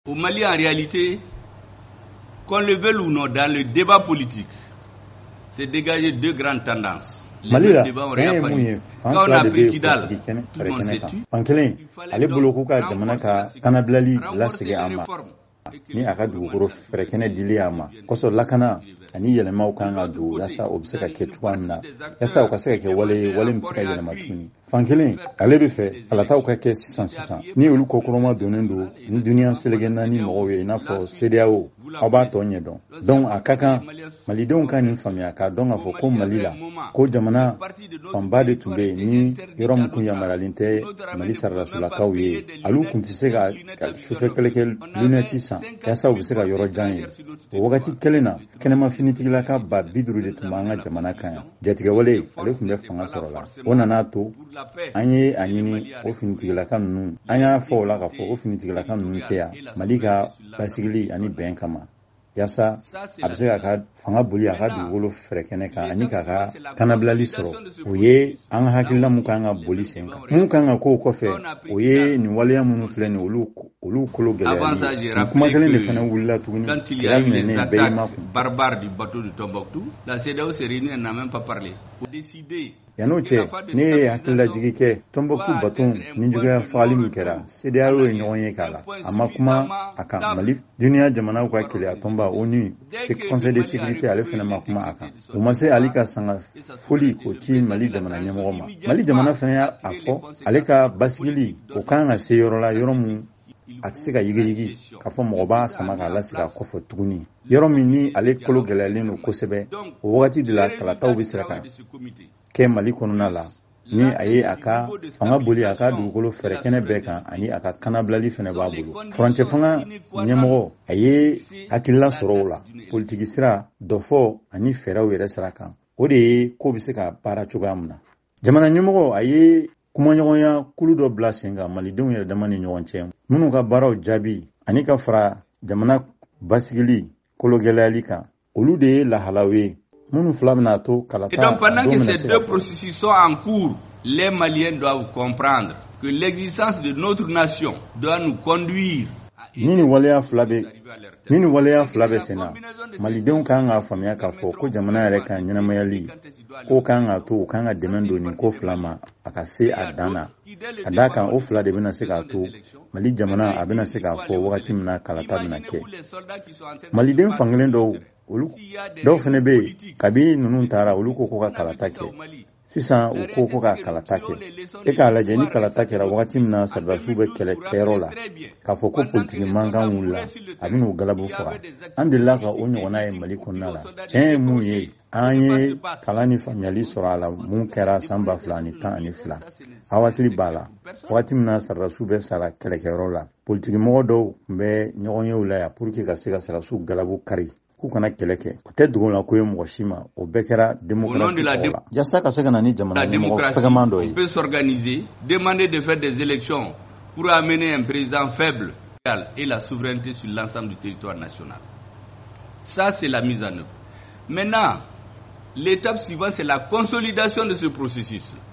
Au Mali, en réalité, qu'on le veuille ou non, dans le débat politique, c'est dégager deux grandes tendances. Mali la tiɲɛ ye fan fila de bɛ politiki kɛnɛ kan fan kelen ale bolo k'u ka jamana ka kanabilali lasegin a ma ni a ka dugukolo fɛrɛkɛnɛ dili a ma kosɔn lakana ani yɛlɛmaw kan ka don yasa o bɛ se ka kɛ cogoya min na yasa o ka se ka kɛ wale min bɛ se ka yɛlɛma tuguni fan kelen ale bɛ fɛ kalataw ka kɛ sisan ni olu kɔkɔrɔma donnen don ni duniya selege naani mɔgɔw ye i n'a fɔ CEDEAO aw b'a tɔ ɲɛdɔn donc a ka kan malidenw ka nin faamuya k'a dɔn k'a fɔ ko Mali la ko jamana fanba de tun bɛ yen ni yɔrɔ min kun yamaralen tɛ Mali sararasolakaw ye olu kun tɛ se ka sufɛkɛlɛkɛ lunɛti san yasa u bɛ se ka yɔrɔ jan ye o wagati kelen na kɛnɛma finitigilaka ba 50 de tun b'an ka jamana kan yan jatigɛwale ale tun bɛ fanga sɔrɔ la o nana to an ye a ɲini o finitigilaka ninnu an y'a fɔ o la k'a fɔ o finitigilaka ninnu tɛ yan Mali ka basigili ani bɛn kama yasa a bɛ se ka fanga boli a ka dugukolo fɛrɛkɛnɛ kan ani k'a ka kanabilali sɔrɔ o ye an ka hakilina mun kan ka boli sen kan mun kan ka k'o kɔfɛ o ye nin waleya minnu filɛ nin olu kolo gɛlɛyali nin kuma kelen de fana wulila tuguni kira minɛnen bɛɛ ma kun barbare du bateau de Tombouctou la CEDEAO s'est réunie n'a même pas parlé pour décider. Yan'o cɛ ne ye hakililajigi kɛ Tombouctou bateau ni juguya fagali min kɛra CEDEAO ye ɲɔgɔn ye k'a la a ma kuma a kan Mali duniya jamanaw ka kɛlɛ a tɔnba ONU Conseil de sécurité ale fana ma kuma a kan o ma se ale ka sanga foli k'o ci Mali jamana ɲɛmɔgɔ ma Mali jamana fana y'a fɔ ale ka basigili o kan ka se yɔrɔ la yɔrɔ min a tɛ se ka yigiyigi k'a fɔ mɔgɔ b'a sama k'a lasigi a kɔfɛ tuguni yɔrɔ min ni ale kolo gɛlɛyalen don kosɛbɛ o wagati de la kalataw bɛ se ka kɛ Mali kɔnɔna la ni a ye a ka fanga boli a ka dugukolo fɛrɛkɛnɛ bɛɛ kan ani a ka kanabilali fana b'a bolo furancɛ fanga ɲɛmɔgɔ a ye hakilila sɔrɔ o la politiki sira dɔ fɔ ani fɛɛrɛw yɛrɛ sira kan o de ye ko bɛ se ka baara cogoya min na jamana ɲɛmɔgɔ a ye kumaɲɔgɔnya kulu dɔ bila sen kan malidenw yɛrɛ dama ni ɲɔgɔn cɛ minnu ka baaraw jaabi ani ka fara jamana basigili kolo gɛlɛyali kan olu de ye lahalaw ye minnu fila bɛna to kalata. Et donc pendant que ces deux processus sont en cours, les Maliens doivent comprendre que l'existence de notre nation doit nous conduire ni ni waleya fila bɛ sen na malidenw kan ka faamuya k'a fɔ ko jamana yɛrɛ ka ɲɛnamayali ko kan ka to u kan ka dɛmɛ don nin ko fila ma a ka se a dan na ka d'a kan o fila de bɛna se k'a to Mali jamana a bɛna se k'a fɔ wagati min na kalata bɛna kɛ maliden fankelen dɔw fana bɛ yen kabi ninnu taara olu ko ka kalata kɛ sisan u ko ka kalata kɛ e k'a lajɛ ni kalata kɛra wagati min na sardasiw bɛ kɛlɛkɛyɔrɔ la k'a fɔ ko politiki mankan wulila a bɛ n'u galabu faga an delila ka o ɲɔgɔnna ye Mali kɔnɔna la tiɲɛ ye mun ye an ye kalan ni faamuyali sɔrɔ a la mun kɛra san 2012 aw hakili b'a la wagati min na sardasiw bɛ sara kɛlɛkɛyɔrɔ la politiki mɔgɔ dɔw tun bɛ ɲɔgɔn yew la yan pour que ka se ka sardasiw galabu kari k'u kana kɛlɛ kɛ o tɛ dogo la ko ye mɔgɔ si ma o bɛɛ kɛra démocratie la yasa ka se ka na ni jamana ɲɛmɔgɔ fɛgɛman dɔ ye. On peut s'organiser, demander de faire des élections pour amener un président faible et la souveraineté sur l'ensemble du territoire national. Ça c'est la mise en œuvre. Maintenant, l'étape suivante c'est la consolidation de ce processus.